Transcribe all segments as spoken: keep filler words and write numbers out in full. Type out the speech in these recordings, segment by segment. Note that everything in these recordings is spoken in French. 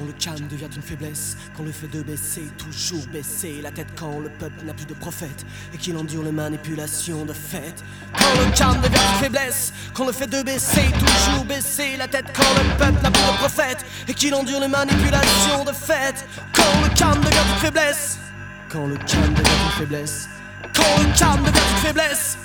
Quand le calme devient une faiblesse, quand le fait de baisser, toujours baisser la tête, quand le peuple n'a plus de prophète et qu'il endure les manipulations de fait. Quand le calme devient une faiblesse, quand le fait de baisser, toujours baisser la tête, quand le peuple n'a plus de prophète et qu'il endure les manipulations de fait. Quand le calme devient une faiblesse, quand le calme devient une faiblesse, quand le calme devient une faiblesse.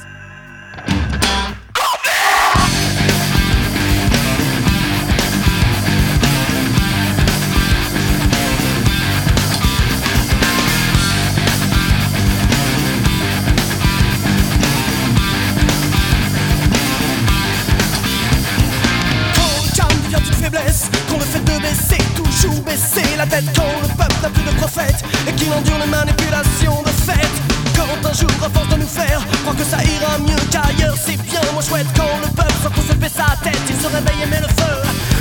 Quand le fait de baisser, toujours baisser la tête, quand le peuple n'a plus de prophète et qu'il endure les manipulations de fait. Quand un jour à force de nous faire croire que ça ira mieux qu'ailleurs, c'est bien moins chouette. Quand le peuple sans qu'on se baisse sa tête, il se réveille et met le feu.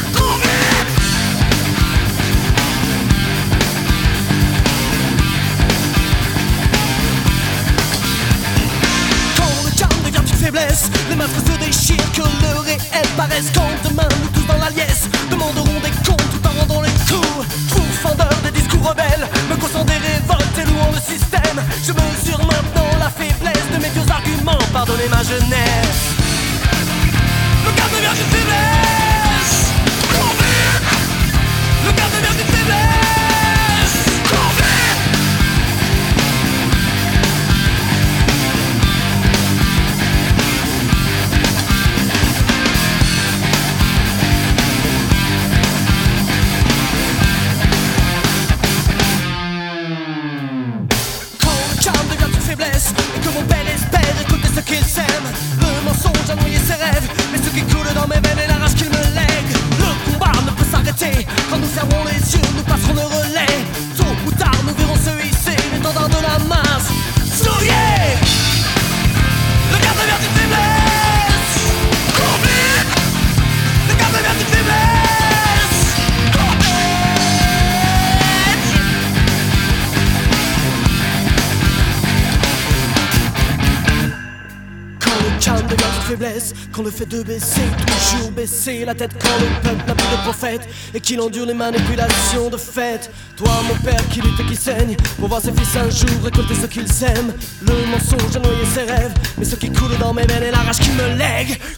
Quand le calme devient une faiblesse, les masques se déchirent, que le réel paraisse. Quand demain nous tous dans la liesse demanderont des comptes tout en rendant les coups. Pourfendeur des discours rebelles, me causant des révoltes et louant le système, je mesure maintenant la faiblesse de mes vieux arguments. Pardonnez ma jeunesse. Le calme devient une faiblesse. Le calme devient une faiblesse. Et que mon père espère écouter ce qu'il sème. Le mensonge a noyé ses rêves, mais ce qui coule dans mes veines est la rage qu'il me lègue. Le combat ne peut s'arrêter, quand nous fermerons les yeux, nous passerons le relais. Tôt ou tard, nous verrons se hisser l'étendard de la masse. Souriez. Le calme devient une faiblesse. Le calme devient une faiblesse. Calme devient une faiblesse, quand le fait de baisser, toujours baisser la tête, quand le peuple n'a plus de prophète et qu'il endure les manipulations de fait. Toi mon père qui lutte et qui saigne pour voir ses fils un jour récolter ce qu'ils aiment. Le mensonge a noyé ses rêves, mais ce qui coule dans mes veines est la rage qui me lègue.